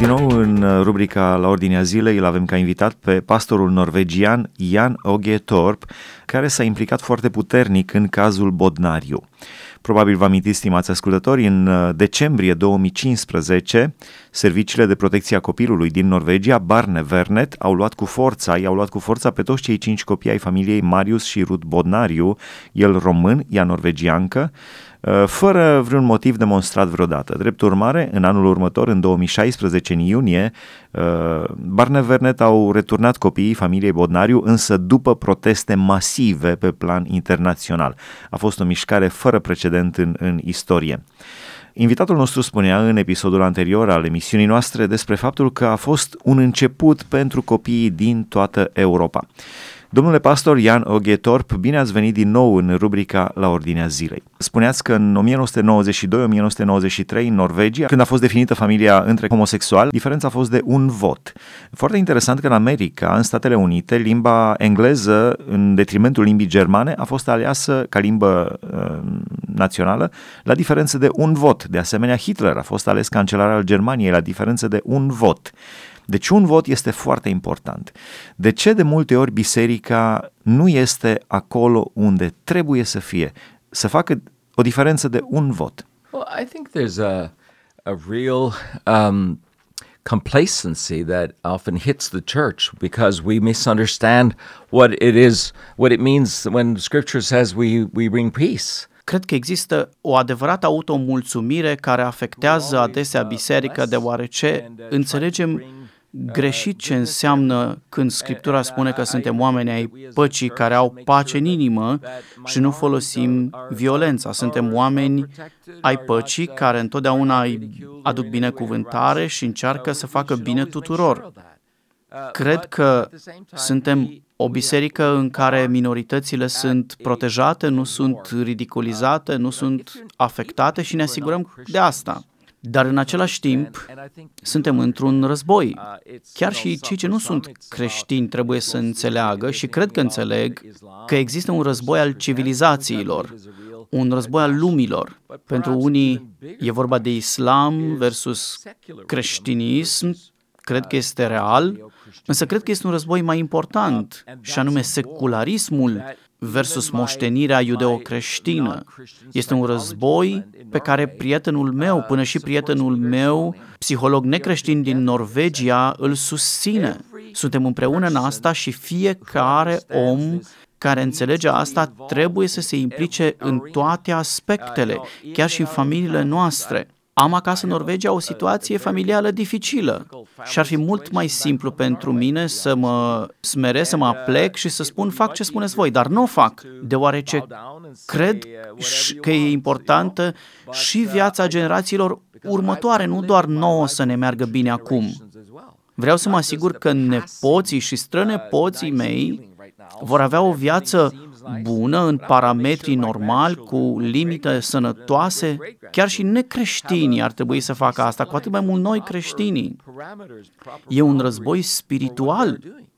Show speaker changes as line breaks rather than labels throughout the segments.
Din nou, în rubrica La Ordinea Zilei, îl avem ca invitat pe pastorul norvegian Jan Åge Torp, care s-a implicat foarte puternic în cazul Bodnariu. Probabil vă amintiți, stimați ascultători, în decembrie 2015, serviciile de protecție a copilului din Norvegia, Barnevernet, i-au luat cu forța pe toți cei 5 copii ai familiei Marius și Ruth Bodnariu, el român, ea norvegiancă, fără vreun motiv demonstrat vreodată. Drept urmare, în anul următor, în 2016, în iunie, Barnevernet au returnat copiii familiei Bodnariu, însă după proteste masive pe plan internațional. A fost o mișcare fără precedent în istorie. Invitatul nostru spunea în episodul anterior al emisiunii noastre despre faptul că a fost un început pentru copiii din toată Europa. Domnule pastor Jan Åge Torp, bine ați venit din nou în rubrica La Ordinea Zilei. Spuneați că în 1992-1993 în Norvegia, când a fost definită familia între homosexuali, diferența a fost de un vot. Foarte interesant că în America, în Statele Unite, limba engleză, în detrimentul limbii germane, a fost aleasă ca limbă națională la diferență de un vot. De asemenea, Hitler a fost ales cancelar al Germaniei la diferență de un vot. Deci un vot este foarte important. De ce de multe ori biserica nu este acolo unde trebuie să fie? Să facă o diferență de un vot.
Well, I think there's a real complacency that often hits the church because we misunderstand what it means when Scripture says we bring peace.
Cred că există o adevărată automulțumire care afectează adesea biserica, deoarece înțelegem greșit ce înseamnă când Scriptura spune că suntem oameni ai păcii care au pace în inimă și nu folosim violența. Suntem oameni ai păcii care întotdeauna îi aduc binecuvântare și încearcă să facă bine tuturor. Cred că suntem o biserică în care minoritățile sunt protejate, nu sunt ridiculizate, nu sunt afectate și ne asigurăm de asta. Dar în același timp, suntem într-un război. Chiar și cei ce nu sunt creștini trebuie să înțeleagă și cred că înțeleg că există un război al civilizațiilor, un război al lumilor. Pentru unii e vorba de islam versus creștinism, cred că este real, însă cred că este un război mai important, și anume secularismul versus moștenirea iudeo-creștină. Este un război pe care prietenul meu, până și prietenul meu, psiholog necreștin din Norvegia, îl susține. Suntem împreună în asta și fiecare om care înțelege asta trebuie să se implice în toate aspectele, chiar și în familiile noastre. Am acasă în Norvegia o situație familială dificilă și ar fi mult mai simplu pentru mine să mă smeresc, să mă aplec și să spun fac ce spuneți voi, dar nu o fac, deoarece cred că e importantă și viața generațiilor următoare, nu doar nouă să ne meargă bine acum. Vreau să mă asigur că nepoții și strănepoții mei vor avea o viață bună, în parametrii normali, cu limite sănătoase. Chiar și necreștinii ar trebui să facă asta, cu atât mai mult noi creștinii. E un război spiritual.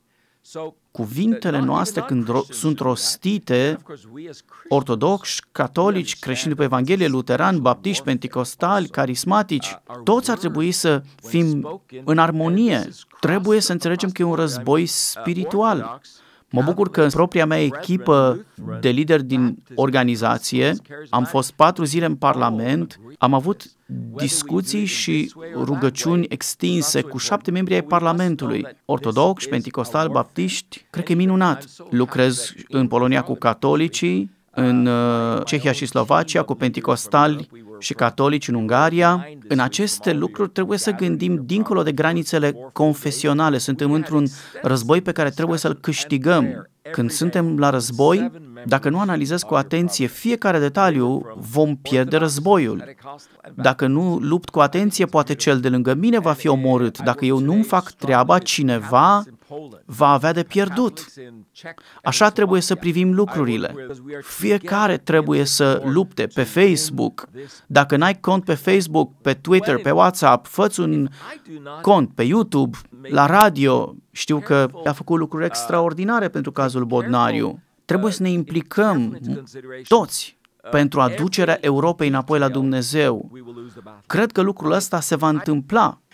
Cuvintele noastre, când sunt rostite, ortodoxi, catolici, creștini după Evanghelie, luterani, baptiști, penticostali, carismatici, toți ar trebui să fim în armonie. Trebuie să înțelegem că e un război spiritual. Mă bucur că în propria mea echipă de lideri din organizație am fost 4 zile în Parlament, am avut discuții și rugăciuni extinse cu 7 membri ai Parlamentului, ortodoxi, penticostali, baptiști. Cred că e minunat. Lucrez în Polonia cu catolicii, în Cehia și Slovacia cu penticostali și catolici în Ungaria. În aceste lucruri trebuie să gândim dincolo de granițele confesionale. Suntem într-un război pe care trebuie să-l câștigăm. Când suntem la război, dacă nu analizez cu atenție fiecare detaliu, vom pierde războiul. Dacă nu lupt cu atenție, poate cel de lângă mine va fi omorât. Dacă eu nu-mi fac treaba, cineva va avea de pierdut. Așa trebuie să privim lucrurile. Fiecare trebuie să lupte pe Facebook. Dacă n-ai cont pe Facebook, pe Twitter, pe WhatsApp, fă-ți un cont pe YouTube, la radio. Știu că a făcut lucruri extraordinare pentru cazul Bodnariu. Trebuie să ne implicăm toți pentru aducerea Europei înapoi la Dumnezeu. Cred că lucrul ăsta se va întâmpla.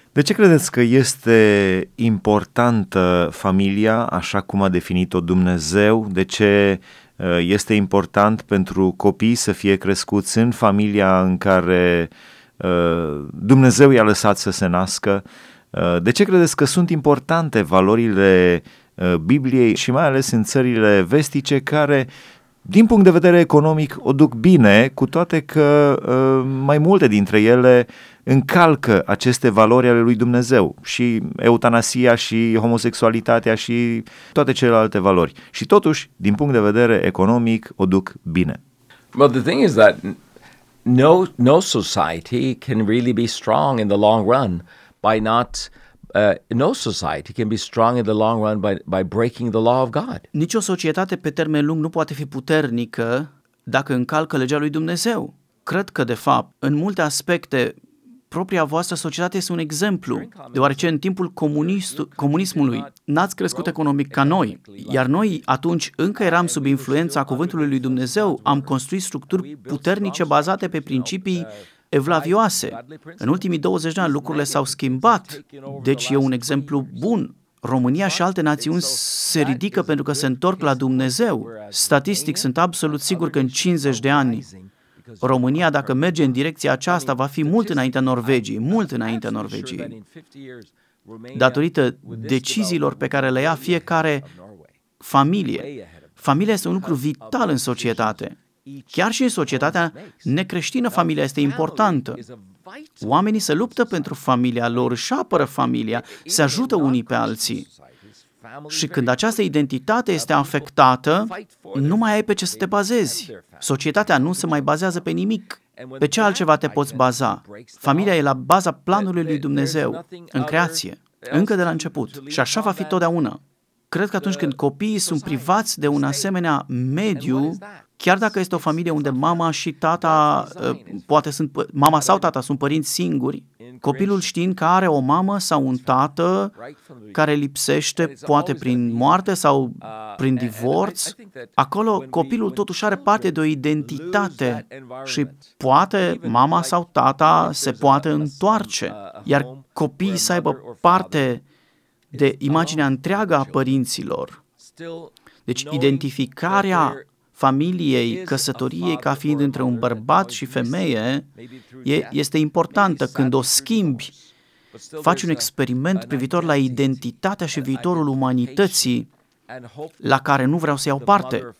De ce credeți că este importantă familia așa cum a definit-o Dumnezeu? De ce este important pentru copii să fie crescuți în familia în care Dumnezeu i-a lăsat să se nască? De ce credeți că sunt importante valorile Bibliei și mai ales în țările vestice care, din punct de vedere economic, o duc bine, cu toate că mai multe dintre ele încalcă aceste valori ale lui Dumnezeu, și eutanasia și homosexualitatea și toate celelalte valori. Și totuși, din punct de vedere economic, o duc bine.
Well, the thing is that no society can really be strong in the long run by not no society can be strong in the long run by breaking the law of God.
Nici o societate pe termen lung nu poate fi puternică dacă încalcă legea lui Dumnezeu. Cred că, de fapt, în multe aspecte, propria voastră societate este un exemplu, deoarece în timpul comunismului n-ați crescut economic ca noi, iar noi atunci încă eram sub influența cuvântului lui Dumnezeu, am construit structuri puternice bazate pe principii evlavioase. În ultimii 20 de ani lucrurile s-au schimbat, deci e un exemplu bun. România și alte națiuni se ridică pentru că se întorc la Dumnezeu. Statistic sunt absolut sigur că în 50 de ani România, dacă merge în direcția aceasta, va fi mult înaintea Norvegiei, mult înaintea Norvegiei, datorită deciziilor pe care le ia fiecare familie. Familia este un lucru vital în societate. Chiar și în societatea necreștină, familia este importantă. Oamenii se luptă pentru familia lor, își apără familia, se ajută unii pe alții. Și când această identitate este afectată, nu mai ai pe ce să te bazezi. Societatea nu se mai bazează pe nimic. Pe ce altceva te poți baza? Familia e la baza planului lui Dumnezeu, în creație, încă de la început. Și așa va fi totdeauna. Cred că atunci când copiii sunt privați de un asemenea mediu, chiar dacă este o familie unde mama și tata, mama sau tata sunt părinți singuri, copilul știind că are o mamă sau un tată care lipsește, poate prin moarte sau prin divorț, acolo copilul totuși are parte de o identitate și poate mama sau tata se poate întoarce, iar copiii să aibă parte de imaginea întreagă a părinților. Deci identificarea familiei, căsătoriei ca fiind între un bărbat și femeie este importantă. Când o schimbi, faci un experiment privitor la identitatea și viitorul umanității la care nu vreau să iau parte.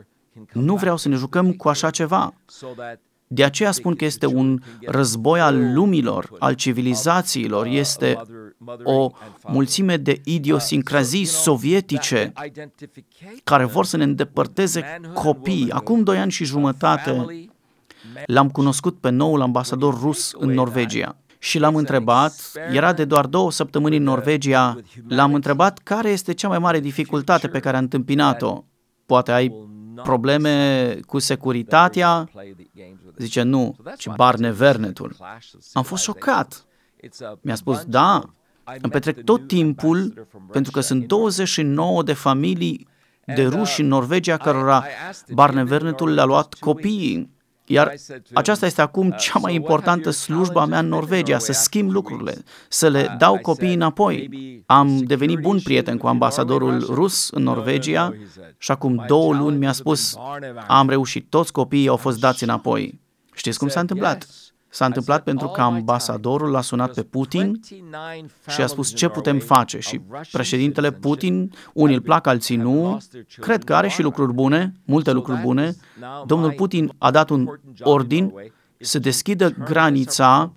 Nu vreau să ne jucăm cu așa ceva. De aceea spun că este un război al lumilor, al civilizațiilor, este o mulțime de idiosincrazii sovietice care vor să ne îndepărteze copiii. Acum 2 ani și jumătate l-am cunoscut pe noul ambasador rus în Norvegia și l-am întrebat, era de doar 2 săptămâni în Norvegia, l-am întrebat care este cea mai mare dificultate pe care a întâmpinat-o. Poate ai probleme cu securitatea? Zice, nu, ci Barnevernetul. Am fost șocat. Mi-a spus, da, îmi petrec tot timpul, pentru că sunt 29 de familii de ruși în Norvegia cărora Barnevernetul le-a luat copiii. Iar aceasta este acum cea mai importantă slujbă a mea în Norvegia, să schimb lucrurile, să le dau copiii înapoi. Am devenit bun prieten cu ambasadorul rus în Norvegia și acum 2 luni mi-a spus, am reușit, toți copiii au fost dați înapoi. Știți cum s-a întâmplat? S-a întâmplat pentru că ambasadorul l-a sunat pe Putin și a spus ce putem face. Și președintele Putin, unii îl plac, alții nu, cred că are și lucruri bune, multe lucruri bune. Domnul Putin a dat un ordin să deschidă granița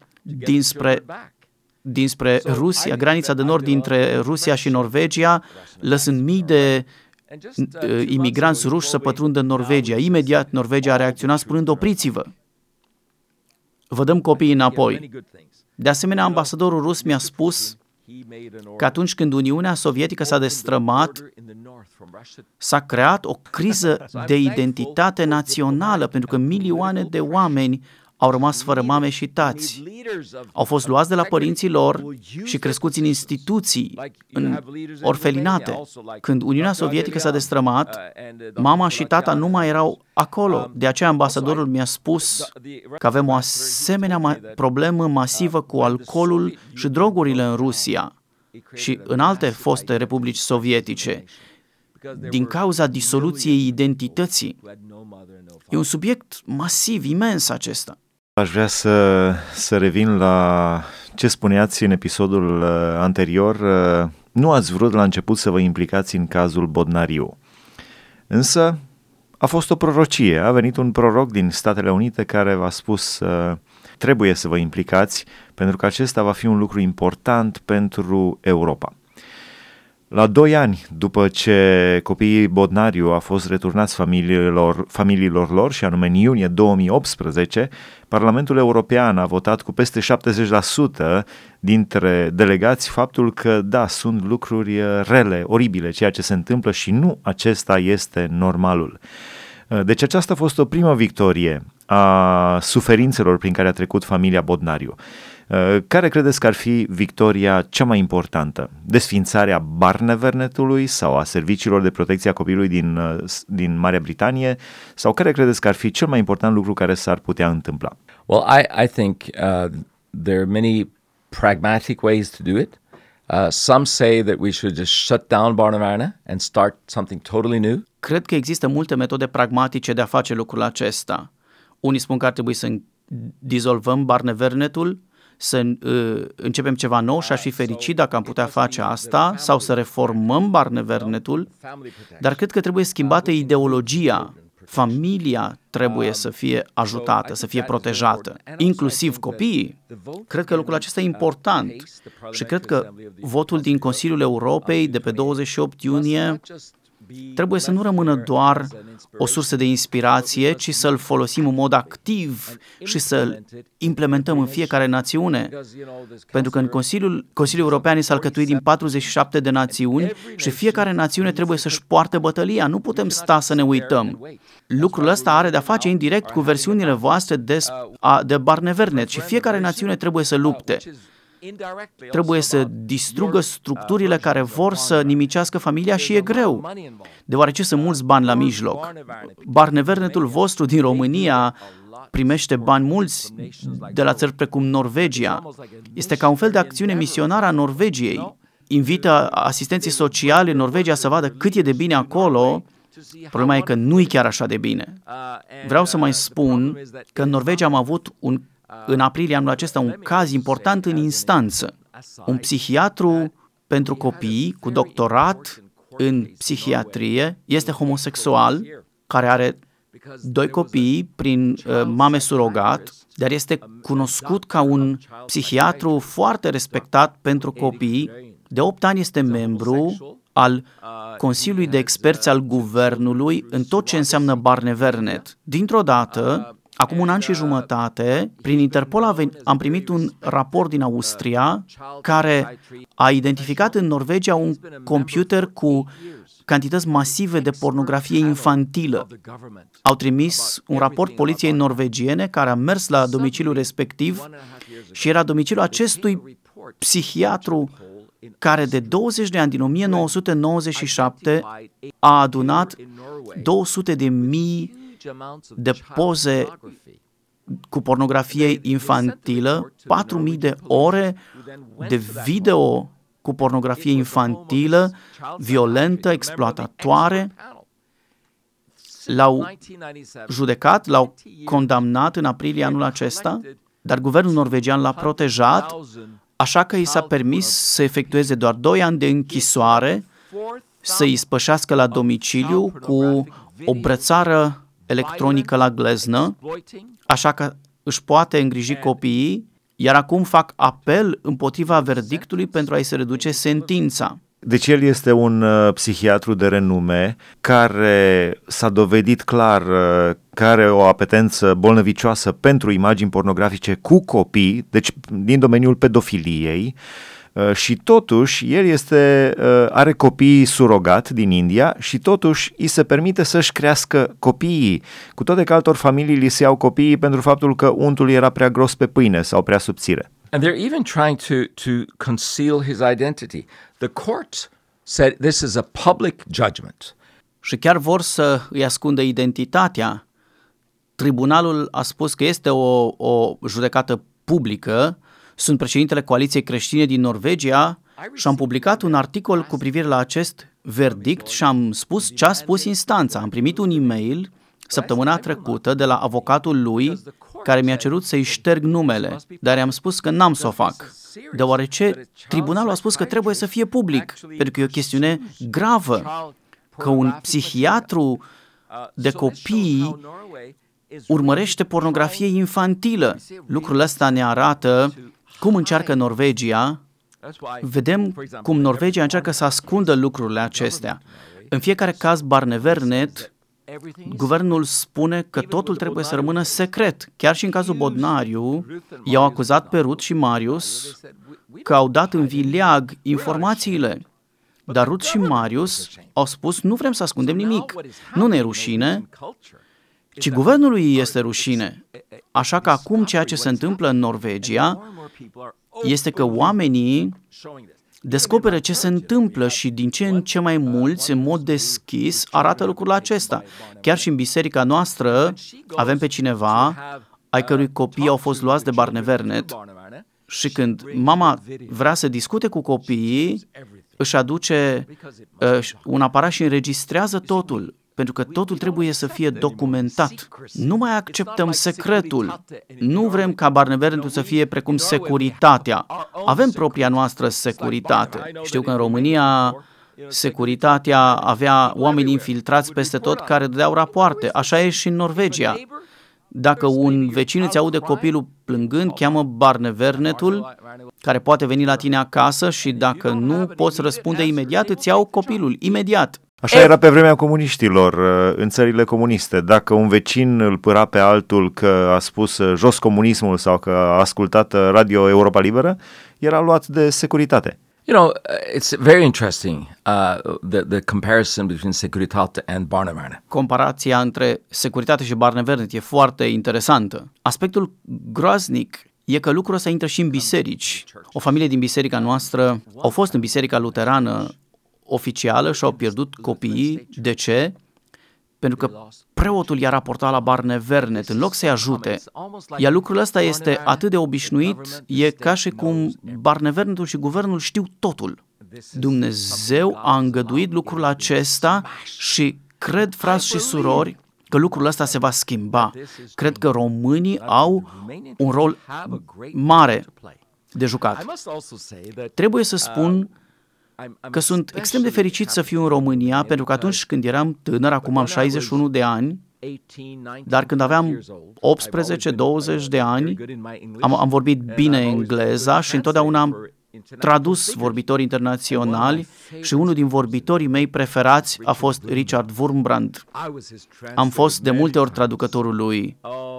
dinspre Rusia, granița de nord dintre Rusia și Norvegia, lăsând mii de imigranți ruși să pătrundă în Norvegia. Imediat Norvegia a reacționat spunând opriți-vă. Vă dăm copiii înapoi. De asemenea, ambasadorul rus mi-a spus că atunci când Uniunea Sovietică s-a destrămat, s-a creat o criză de identitate națională, pentru că milioane de oameni au rămas fără mame și tați. Au fost luați de la părinții lor și crescuți în instituții, în orfelinate. Când Uniunea Sovietică s-a destrămat, mama și tata nu mai erau acolo. De aceea ambasadorul mi-a spus că avem o asemenea problemă masivă cu alcoolul și drogurile în Rusia și în alte foste republici sovietice, din cauza disoluției identității. E un subiect masiv, imens acesta.
Aș vrea să revin la ce spuneați în episodul anterior. Nu ați vrut la început să vă implicați în cazul Bodnariu. Însă a fost o prorocie. A venit un proroc din Statele Unite care v-a spus trebuie să vă implicați pentru că acesta va fi un lucru important pentru Europa. La 2 ani după ce copiii Bodnariu au fost returnați familiilor lor, și anume în iunie 2018, Parlamentul European a votat cu peste 70% dintre delegați faptul că, da, sunt lucruri rele, oribile, ceea ce se întâmplă și nu acesta este normalul. Deci aceasta a fost o primă victorie a suferințelor prin care a trecut familia Bodnariu. Care credeți că ar fi victoria cea mai importantă? Desființarea Barnevernetului sau a serviciilor de protecție a copilului din Marea Britanie? Sau care credeți că ar fi cel mai important lucru care s-ar putea întâmpla?
Well, I think there are many pragmatic ways to do it. Some say that we should just shut down Barneverne and start something totally new.
Cred că există multe metode pragmatice de a face lucrul acesta. Unii spun că ar trebui să dizolvăm Barnevernetul, să începem ceva nou și aș fi fericit dacă am putea face asta, sau să reformăm Barnevernetul, dar cred că trebuie schimbată ideologia. Familia trebuie să fie ajutată, să fie protejată, inclusiv copiii. Cred că lucrul acesta e important și cred că votul din Consiliul Europei de pe 28 iunie trebuie să nu rămână doar o sursă de inspirație, ci să-l folosim în mod activ și să-l implementăm în fiecare națiune. Pentru că în Consiliul European este alcătuit din 47 de națiuni și fiecare națiune trebuie să-și poarte bătălia. Nu putem sta să ne uităm. Lucrul ăsta are de-a face indirect cu versiunile voastre de Barnevernet și fiecare națiune trebuie să lupte. Trebuie să distrugă structurile care vor să nimicească familia și e greu, deoarece sunt mulți bani la mijloc. Barnevernetul vostru din România primește bani mulți de la țări precum Norvegia. Este ca un fel de acțiune misionară a Norvegiei. Invită asistenții sociali în Norvegia să vadă cât e de bine acolo. Problema e că nu e chiar așa de bine. Vreau să mai spun că în Norvegia am avut în aprilie anul acesta un caz important în instanță. Un psihiatru pentru copii cu doctorat în psihiatrie este homosexual, care are 2 copii prin mame surogat, dar este cunoscut ca un psihiatru foarte respectat pentru copii. De 8 ani este membru al Consiliului de Experți al Guvernului în tot ce înseamnă Barnevernet. Dintr-o dată, acum 1 an și jumătate, prin Interpol am primit un raport din Austria care a identificat în Norvegia un computer cu cantități masive de pornografie infantilă. Au trimis un raport poliției norvegiene care a mers la domiciliul respectiv și era domiciliul acestui psihiatru care de 20 de ani, din 1997, a adunat 200.000 de poze cu pornografie infantilă, 4.000 de ore de video cu pornografie infantilă, violentă, exploatatoare. L-au judecat, l-au condamnat în aprilie anul acesta, dar guvernul norvegian l-a protejat, așa că i s-a permis să efectueze doar 2 ani de închisoare, să îi spășească la domiciliu cu o brățară electronică la gleznă, așa că își poate îngriji copiii, iar acum fac apel împotriva verdictului pentru a-i se reduce sentința.
Deci el este un psihiatru de renume care s-a dovedit clar că are o apetență bolnăvicioasă pentru imagini pornografice cu copii, deci din domeniul pedofiliei. Și totuși, el are copii surogat din India și totuși îi se permite să-și crească copiii, cu toate că altor familii li se iau copiii pentru faptul că untul era prea gros pe pâine sau prea subțire.
And they're even trying to conceal his identity. The court said this is a public judgment.
Și chiar vor să îi ascundă identitatea. Tribunalul a spus că este o judecată publică. Sunt președintele Coaliției Creștine din Norvegia și am publicat un articol cu privire la acest verdict și am spus ce a spus instanța. Am primit un e-mail săptămâna trecută de la avocatul lui care mi-a cerut să-i șterg numele, dar i-am spus că n-am să o fac, deoarece tribunalul a spus că trebuie să fie public, pentru că e o chestiune gravă, că un psihiatru de copii urmărește pornografie infantilă. Lucrul ăsta ne arată cum încearcă Norvegia. Vedem cum Norvegia încearcă să ascundă lucrurile acestea. În fiecare caz Barnevernet, guvernul spune că totul trebuie să rămână secret. Chiar și în cazul Bodnariu, i-au acuzat pe Ruth și Marius că au dat în vileag informațiile. Dar Ruth și Marius au spus, nu vrem să ascundem nimic. Nu ne e rușine, ci guvernului este rușine. Așa că acum ceea ce se întâmplă în Norvegia este că oamenii descoperă ce se întâmplă și din ce în ce mai mulți, în mod deschis, arată lucrul acesta. Chiar și în biserica noastră avem pe cineva ai cărui copii au fost luați de Barnevernet și când mama vrea să discute cu copiii, își aduce un aparat și înregistrează totul, pentru că totul trebuie să fie documentat. Nu mai acceptăm secretul. Nu vrem ca Barnevernetul să fie precum Securitatea. Avem propria noastră securitate. Știu că în România Securitatea avea oameni infiltrați peste tot care dădeau rapoarte. Așa e și în Norvegia. Dacă un vecin îți aude copilul plângând, cheamă Barnevernetul, care poate veni la tine acasă și dacă nu poți răspunde imediat, îți iau copilul, imediat.
Așa era pe vremea comuniștilor, în țările comuniste. Dacă un vecin îl pâra pe altul că a spus jos comunismul sau că a ascultat Radio Europa Liberă, era luat de securitate.
You know, it's very interesting, the comparison between Securitate and Barnevernet.
Comparația între Securitate și Barnevernet e foarte interesantă. Aspectul groaznic e că lucrul ăsta intră și în biserici. O familie din biserica noastră au fost în biserica luterană oficială și au pierdut copiii. De ce? Pentru că preotul i-a raportat la Barnevernet în loc să-i ajute. Iar lucrul ăsta este atât de obișnuit, e ca și cum Barnevernetul și guvernul știu totul. Dumnezeu a îngăduit lucrul acesta și cred, frați și surori, că lucrul ăsta se va schimba. Cred că românii au un rol mare de jucat. Trebuie să spun că sunt extrem de fericit să fiu în România, pentru că atunci când eram tânăr, acum am 61 de ani, dar când aveam 18-20 de ani, am vorbit bine engleza și întotdeauna am tradus vorbitori internaționali și unul din vorbitorii mei preferați a fost Richard Wurmbrand. Am fost de multe ori traducătorul lui.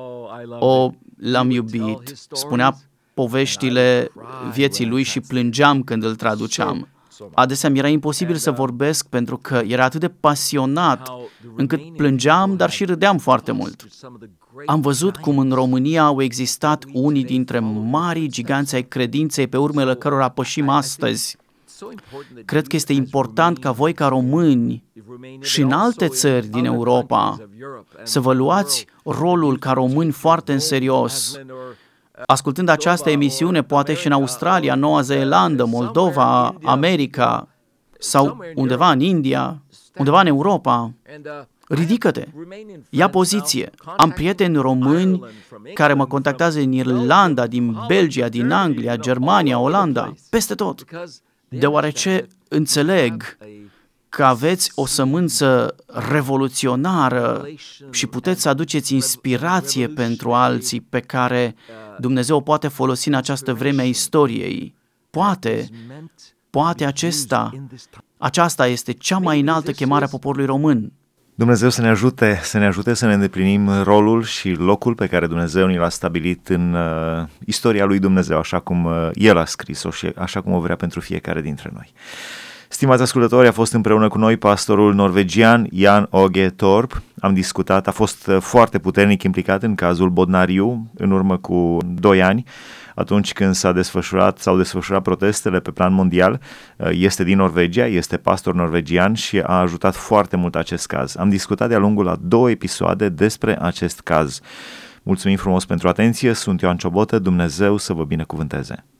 L-am iubit. Spunea poveștile vieții lui și plângeam când îl traduceam. Adesea mi era imposibil să vorbesc pentru că era atât de pasionat încât plângeam, dar și râdeam foarte mult. Am văzut cum în România au existat unii dintre marii giganți ai credinței pe urmele cărora pășim astăzi. Cred că este important ca voi, ca români și în alte țări din Europa, să vă luați rolul ca români foarte în serios. Ascultând această emisiune, poate și în Australia, Noua Zeelandă, Moldova, America sau undeva în India, undeva în Europa, ridică-te, ia poziție. Am prieteni români care mă contactează din Irlanda, din Belgia, din Anglia, Germania, Olanda, peste tot, deoarece înțeleg că aveți o sămânță revoluționară și puteți să aduceți inspirație pentru alții pe care Dumnezeu o poate folosi în această vreme a istoriei. Poate aceasta este cea mai înaltă chemare a poporului român.
Dumnezeu să ne ajute să ne îndeplinim rolul și locul pe care Dumnezeu ni l-a stabilit în istoria lui Dumnezeu, așa cum El a scris-o și așa cum o vrea pentru fiecare dintre noi. Stimați ascultători, a fost împreună cu noi pastorul norvegian Jan Åge Torp. Am discutat, a fost foarte puternic implicat în cazul Bodnariu în urmă cu 2 ani, atunci când s-au desfășurat protestele pe plan mondial. Este din Norvegia, este pastor norvegian și a ajutat foarte mult acest caz. Am discutat de-a lungul a 2 episoade despre acest caz. Mulțumim frumos pentru atenție, sunt Ioan Ciobotă, Dumnezeu să vă binecuvânteze!